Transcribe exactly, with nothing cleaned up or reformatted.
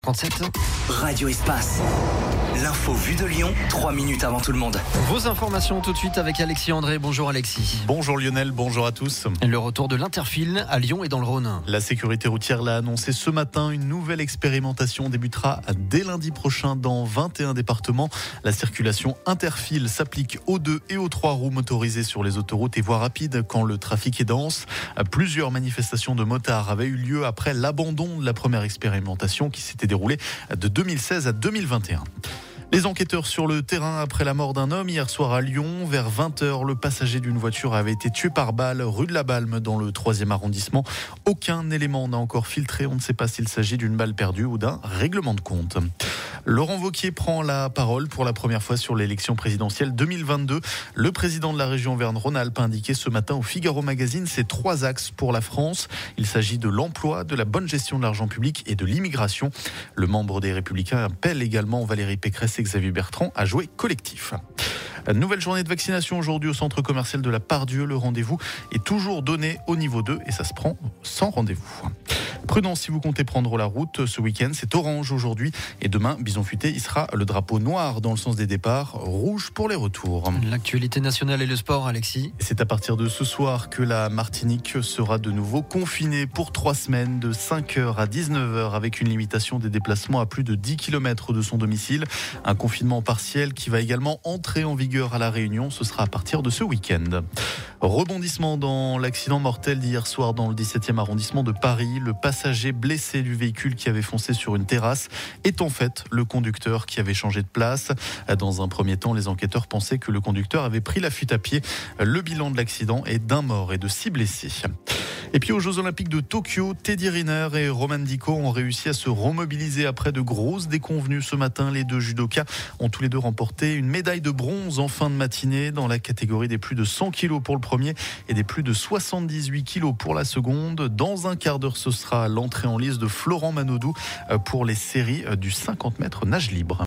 trente-sept. Radio Espace. L'info vue de Lyon, trois minutes avant tout le monde. Vos informations tout de suite avec Alexis André. Bonjour Alexis. Bonjour Lionel, bonjour à tous. Le retour de l'Interfil à Lyon et dans le Rhône. La sécurité routière l'a annoncé ce matin. Une nouvelle expérimentation débutera dès lundi prochain dans vingt et un départements. La circulation Interfil s'applique aux deux et aux trois roues motorisées sur les autoroutes et voies rapides quand le trafic est dense. Plusieurs manifestations de motards avaient eu lieu après l'abandon de la première expérimentation qui s'était déroulée de deux mille seize à deux mille vingt et un. Les enquêteurs sur le terrain après la mort d'un homme hier soir à Lyon. Vers vingt heures, le passager d'une voiture avait été tué par balle rue de la Balme dans le troisième arrondissement. Aucun élément n'a encore filtré. On ne sait pas s'il s'agit d'une balle perdue ou d'un règlement de compte. Laurent Wauquiez prend la parole pour la première fois sur l'élection présidentielle deux mille vingt-deux. Le président de la région Auvergne-Rhône-Alpes a indiqué ce matin au Figaro Magazine ses trois axes pour la France. Il s'agit de l'emploi, de la bonne gestion de l'argent public et de l'immigration. Le membre des Républicains appelle également Valérie Pécresse et Xavier Bertrand à jouer collectif. Nouvelle journée de vaccination aujourd'hui au centre commercial de la Part-Dieu. Le rendez-vous est toujours donné au niveau deux et ça se prend sans rendez-vous. Prudence si vous comptez prendre la route ce week-end, c'est orange aujourd'hui et demain, Bison Futé, il sera le drapeau noir dans le sens des départs, rouge pour les retours. L'actualité nationale et le sport, Alexis. C'est à partir de ce soir que la Martinique sera de nouveau confinée pour trois semaines de cinq heures à dix-neuf heures avec une limitation des déplacements à plus de dix kilomètres de son domicile. Un confinement partiel qui va également entrer en vigueur à La Réunion, ce sera à partir de ce week-end. Rebondissement dans l'accident mortel d'hier soir dans le dix-septième arrondissement de Paris. Le passager blessé du véhicule qui avait foncé sur une terrasse est en fait le conducteur qui avait changé de place. Dans un premier temps, les enquêteurs pensaient que le conducteur avait pris la fuite à pied. Le bilan de l'accident est d'un mort et de six blessés. Et puis aux Jeux Olympiques de Tokyo, Teddy Riner et Roman Dico ont réussi à se remobiliser après de grosses déconvenues ce matin. Les deux judokas ont tous les deux remporté une médaille de bronze en fin de matinée dans la catégorie des plus de cent kilos pour le premier et des plus de soixante-dix-huit kilos pour la seconde. Dans un quart d'heure, ce sera l'entrée en lice de Florent Manodou pour les séries du cinquante mètres nage libre.